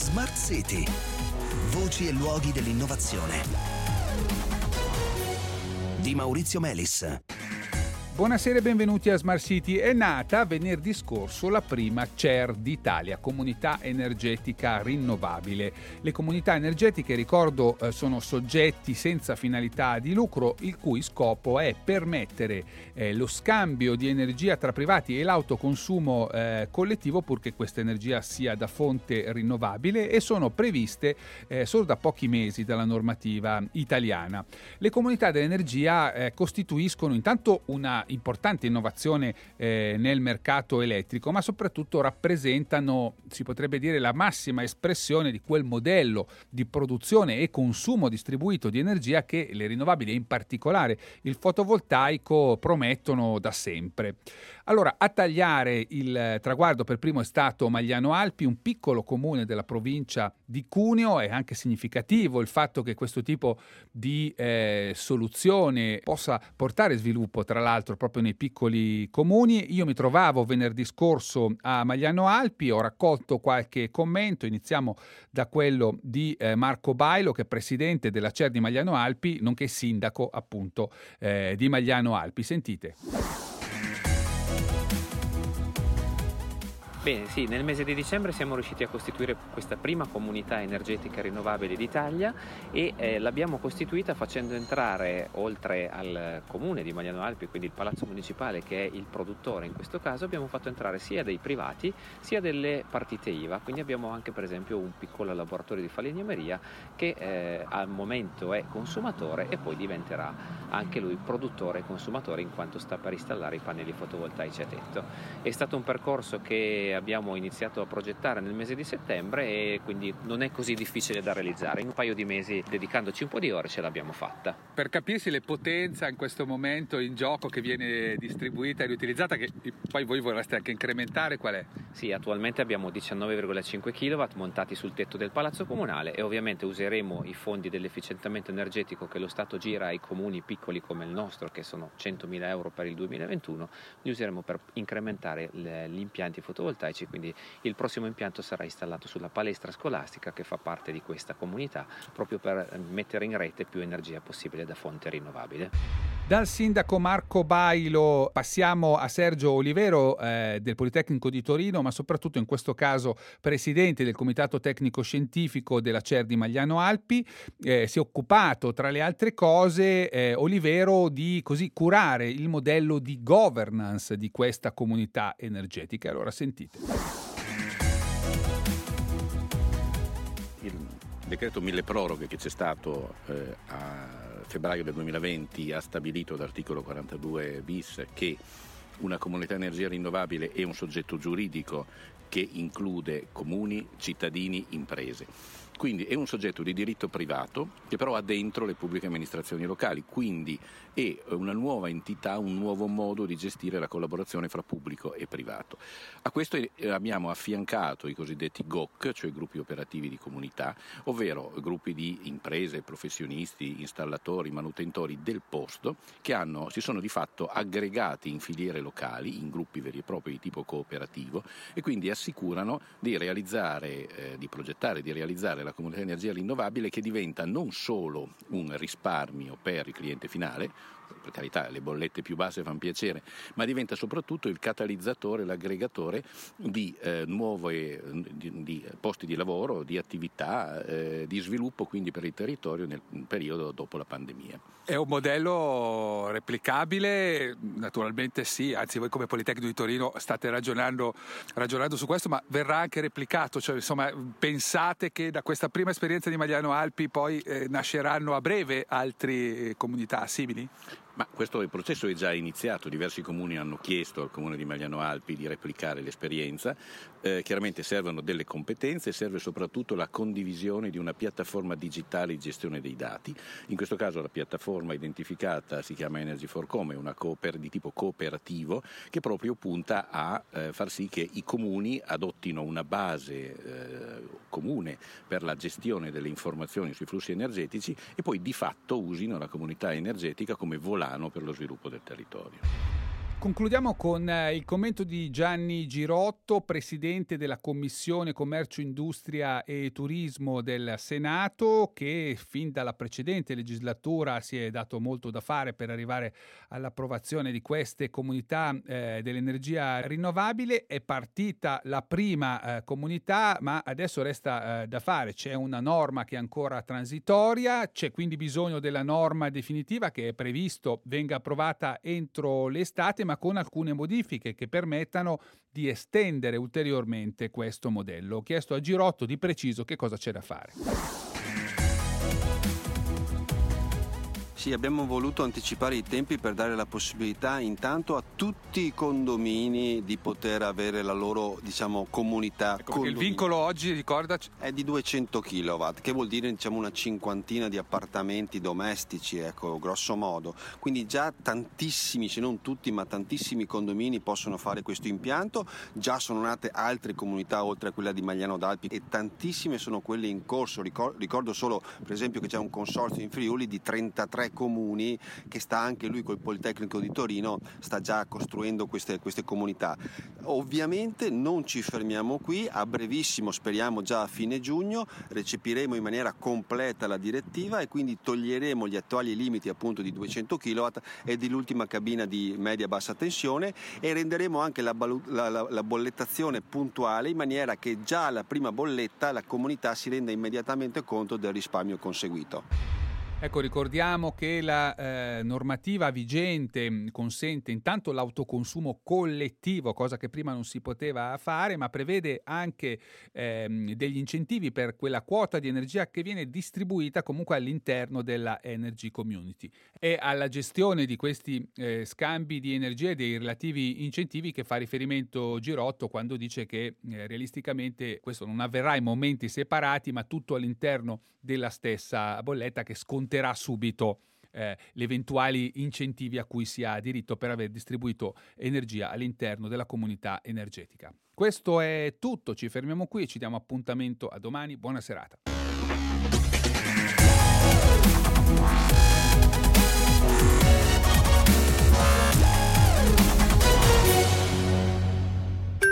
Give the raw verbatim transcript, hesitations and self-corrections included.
Smart City. Voci e luoghi dell'innovazione. Di Maurizio Melis. Buonasera e benvenuti a Smart City. È nata venerdì scorso la prima C E R d'Italia, Comunità Energetica Rinnovabile. Le comunità energetiche, ricordo, sono soggetti senza finalità di lucro, il cui scopo è permettere eh, lo scambio di energia tra privati e l'autoconsumo eh, collettivo, purché questa energia sia da fonte rinnovabile, e sono previste eh, solo da pochi mesi dalla normativa italiana. Le comunità dell'energia eh, costituiscono intanto una importante innovazione eh, nel mercato elettrico, ma soprattutto rappresentano, si potrebbe dire, la massima espressione di quel modello di produzione e consumo distribuito di energia che le rinnovabili, e in particolare il fotovoltaico, promettono da sempre. Allora, a tagliare il traguardo per primo è stato Magliano Alpi, un piccolo comune della provincia di Cuneo. È anche significativo il fatto che questo tipo di eh, soluzione possa portare sviluppo, tra l'altro, proprio nei piccoli comuni. Io mi trovavo venerdì scorso a Magliano Alpi, ho raccolto qualche commento. Iniziamo da quello di eh, Marco Bailo, che è presidente della C E R di Magliano Alpi, nonché sindaco appunto eh, di Magliano Alpi. Sentite. Bene, sì, nel mese di dicembre siamo riusciti a costituire questa prima comunità energetica rinnovabile d'Italia e eh, l'abbiamo costituita facendo entrare, oltre al comune di Magliano Alpi, quindi il Palazzo Municipale che è il produttore in questo caso, abbiamo fatto entrare sia dei privati sia delle partite I V A, quindi abbiamo anche per esempio un piccolo laboratorio di falegnameria che eh, al momento è consumatore e poi diventerà anche lui produttore e consumatore, in quanto sta per installare i pannelli fotovoltaici a tetto. È stato un percorso che abbiamo iniziato a progettare nel mese di settembre e quindi non è così difficile da realizzare. In un paio di mesi, dedicandoci un po' di ore, ce l'abbiamo fatta. Per capirsi le potenza in questo momento in gioco che viene distribuita e riutilizzata, che poi voi vorreste anche incrementare, qual è? Sì, attualmente abbiamo diciannove virgola cinque chilowatt montati sul tetto del Palazzo Comunale e ovviamente useremo i fondi dell'efficientamento energetico che lo Stato gira ai comuni piccoli come il nostro, che sono centomila euro per il duemilaventuno, li useremo per incrementare le, gli impianti fotovoltaici. Quindi il prossimo impianto sarà installato sulla palestra scolastica che fa parte di questa comunità, proprio per mettere in rete più energia possibile da fonte rinnovabile. Dal sindaco Marco Bailo passiamo a Sergio Olivero eh, del Politecnico di Torino, ma soprattutto in questo caso presidente del Comitato Tecnico Scientifico della C E R di Magliano Alpi. Eh, si è occupato, tra le altre cose, eh, Olivero, di così curare il modello di governance di questa comunità energetica. Allora sentite. Il decreto mille proroghe che c'è stato eh, a febbraio del duemilaventi ha stabilito l'articolo quarantadue bis che una comunità energia rinnovabile è un soggetto giuridico che include comuni, cittadini, imprese. Quindi è un soggetto di diritto privato che però ha dentro le pubbliche amministrazioni locali, quindi è una nuova entità, un nuovo modo di gestire la collaborazione fra pubblico e privato. A questo abbiamo affiancato i cosiddetti G O C, cioè gruppi operativi di comunità, ovvero gruppi di imprese, professionisti, installatori, manutentori del posto che hanno, si sono di fatto aggregati in filiere locali, in gruppi veri e propri di tipo cooperativo, e quindi assicurano di realizzare, eh, di progettare, di realizzare la comunità energia rinnovabile, che diventa non solo un risparmio per il cliente finale, per carità le bollette più basse fanno piacere, ma diventa soprattutto il catalizzatore, l'aggregatore di eh, nuovi di, di posti di lavoro, di attività, eh, di sviluppo quindi per il territorio nel periodo dopo la pandemia. È un modello replicabile? Naturalmente sì, anzi voi come Politecnico di Torino state ragionando, ragionando su questo, ma verrà anche replicato? Cioè, insomma, pensate che da questa prima esperienza di Magliano Alpi poi eh, nasceranno a breve altre eh, comunità simili? Ma questo il processo è già iniziato, diversi comuni hanno chiesto al comune di Magliano Alpi di replicare l'esperienza, eh, chiaramente servono delle competenze, serve soprattutto la condivisione di una piattaforma digitale di gestione dei dati. In questo caso la piattaforma identificata si chiama Energy for Com, è una cooper- di tipo cooperativo che proprio punta a eh, far sì che i comuni adottino una base eh, comune per la gestione delle informazioni sui flussi energetici e poi di fatto usino la comunità energetica come volante per lo sviluppo del territorio. Concludiamo con il commento di Gianni Girotto, presidente della Commissione Commercio, Industria e Turismo del Senato, che fin dalla precedente legislatura si è dato molto da fare per arrivare all'approvazione di queste comunità eh, dell'energia rinnovabile. È partita la prima eh, comunità, ma adesso resta eh, da fare. C'è una norma che è ancora transitoria, c'è quindi bisogno della norma definitiva che è previsto venga approvata entro l'estate, ma con alcune modifiche che permettano di estendere ulteriormente questo modello. Ho chiesto a Girotto di preciso che cosa c'è da fare. Sì, abbiamo voluto anticipare i tempi per dare la possibilità intanto a tutti i condomini di poter avere la loro, diciamo, comunità. Ecco, il vincolo oggi, ricordaci, è di duecento chilowatt, che vuol dire, diciamo, una cinquantina di appartamenti domestici, ecco, grosso modo. Quindi già tantissimi, se non tutti, ma tantissimi condomini possono fare questo impianto. Già sono nate altre comunità oltre a quella di Magliano d'Alpi e tantissime sono quelle in corso. Ricordo solo, per esempio, che c'è un consorzio in Friuli di trentatré comuni che sta anche lui col Politecnico di Torino, sta già costruendo queste, queste comunità. Ovviamente non ci fermiamo qui, a brevissimo, speriamo già a fine giugno, recepiremo in maniera completa la direttiva e quindi toglieremo gli attuali limiti appunto di duecento chilowatt e dell'ultima cabina di media bassa tensione e renderemo anche la, la, la, la bollettazione puntuale in maniera che già alla prima bolletta la comunità si renda immediatamente conto del risparmio conseguito. Ecco, ricordiamo che la eh, normativa vigente consente intanto l'autoconsumo collettivo, cosa che prima non si poteva fare, ma prevede anche ehm, degli incentivi per quella quota di energia che viene distribuita comunque all'interno della Energy Community. E alla gestione di questi eh, scambi di energia e dei relativi incentivi che fa riferimento Girotto quando dice che eh, realisticamente questo non avverrà in momenti separati, ma tutto all'interno della stessa bolletta, che sconterà subito eh, gli eventuali incentivi a cui si ha diritto per aver distribuito energia all'interno della comunità energetica. Questo è tutto, ci fermiamo qui e ci diamo appuntamento a domani. Buona serata.